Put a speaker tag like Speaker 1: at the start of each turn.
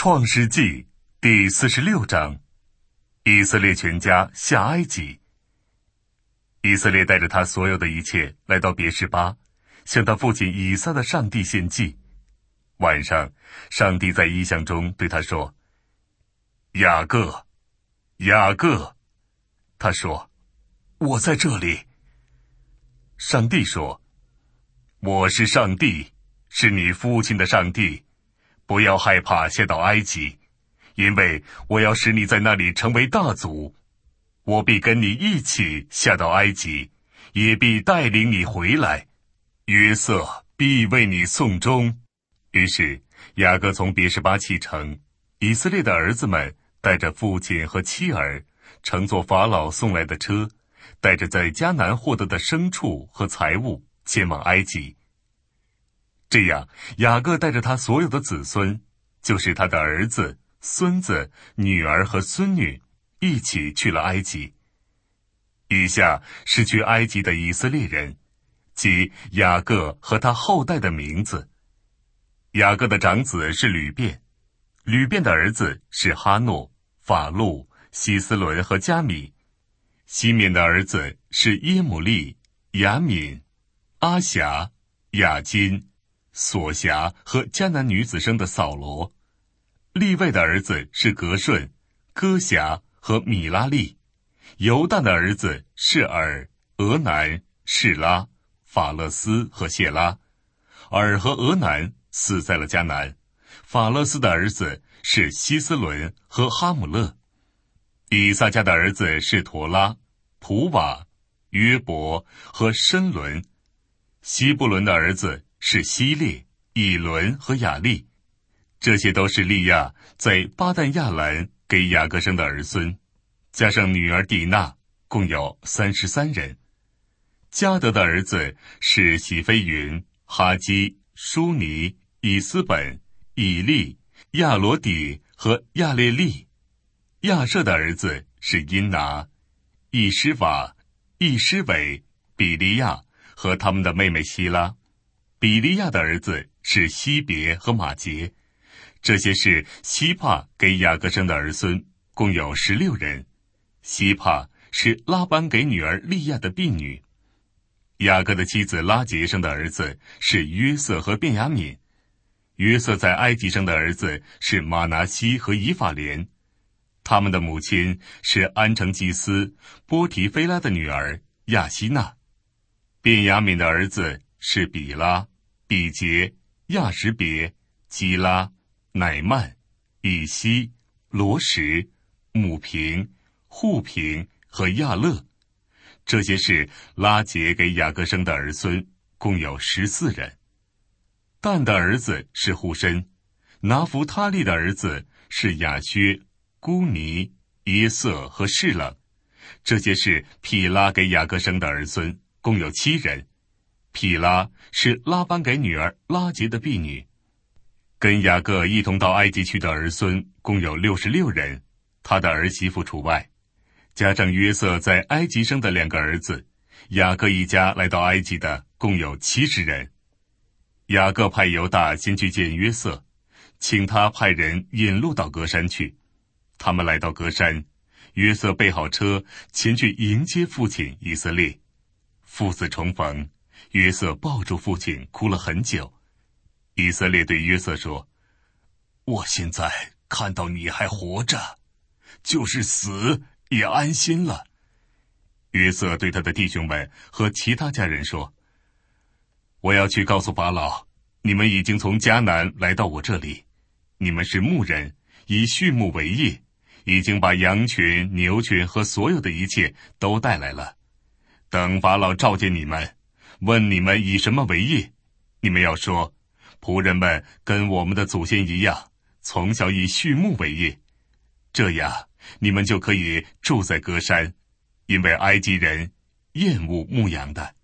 Speaker 1: 创世纪第46章，以色列全家下埃及。以色列带着他所有的一切来到别是巴，向他父亲以撒的上帝献祭。晚上，上帝在异象中对他说：雅各，雅各。他说：我在这里。上帝说：我是上帝，是你父亲的上帝，不要害怕下到埃及，因为我要使你在那里成为大族。我必跟你一起下到埃及，也必带领你回来。约瑟必为你送终。于是雅各从别是巴启程，以色列的儿子们带着父亲和妻儿，乘坐法老送来的车，带着在迦南获得的牲畜和财物，前往埃及。这样，雅各带着他所有的子孙，就是他的儿子、孙子、女儿和孙女，一起去了埃及。以下是去埃及的以色列人，即雅各和他后代的名字。雅各的长子是吕便，吕便的儿子是哈诺、法路、希斯伦和加米。西缅的儿子是耶母利、雅敏、阿辖、雅金、索辖和迦南女子生的扫罗。利未的儿子是革顺、哥辖和米拉利。犹大的儿子是尔、俄南、示拉、法勒斯和谢拉。尔和俄南死在了迦南。法勒斯的儿子是希斯伦和哈姆勒。以撒家的儿子是陀拉、普瓦、约伯和申伦。希布伦的儿子是希列、以伦和雅利。这些都是利亚在巴旦亚兰给雅各生的儿孙，加上女儿底娜，共有33人。迦得的儿子是喜非云、哈基、舒尼、以斯本、以利、亚罗底和亚列利。亚舍的儿子是因拿、以施瓦、以施韦、比利亚和他们的妹妹希拉。比利亚的儿子是希别和马杰。这些是希帕给雅各生的儿孙，共有16人。希帕是拉班给女儿利亚的婢女。雅各的妻子拉结生的儿子是约瑟和便雅悯。约瑟在埃及生的儿子是马拿西和以法莲。他们的母亲是安城祭司波提菲拉的女儿亚希娜。便雅悯的儿子是比拉、比杰、亚什别、基拉、乃曼、以西、罗什、母平、户平和亚勒。这些是拉结给雅各生的儿孙，共有14人。但的儿子是户申。拿弗他利的儿子是亚薛、孤尼、耶瑟和示冷。这些是毗拉给雅各生的儿孙，共有7人。毗拉是拉班给女儿拉结的婢女。跟雅各一同到埃及去的儿孙共有66人，他的儿媳妇除外，加上约瑟在埃及生的2个儿子，雅各一家来到埃及的共有70人。雅各派犹大先去见约瑟，请他派人引路到歌山去。他们来到歌山，约瑟备好车，前去迎接父亲以色列。父子重逢，约瑟抱住父亲，哭了很久。以色列对约瑟说：我现在看到你还活着，就是死也安心了。约瑟对他的弟兄们和其他家人说：我要去告诉法老，你们已经从迦南来到我这里，你们是牧人，以畜牧为业，已经把羊群、牛群和所有的一切都带来了。等法老召见你们，问你们以什么为业，你们要说：仆人们跟我们的祖先一样，从小以畜牧为业。这样你们就可以住在歌山，因为埃及人厌恶牧羊的。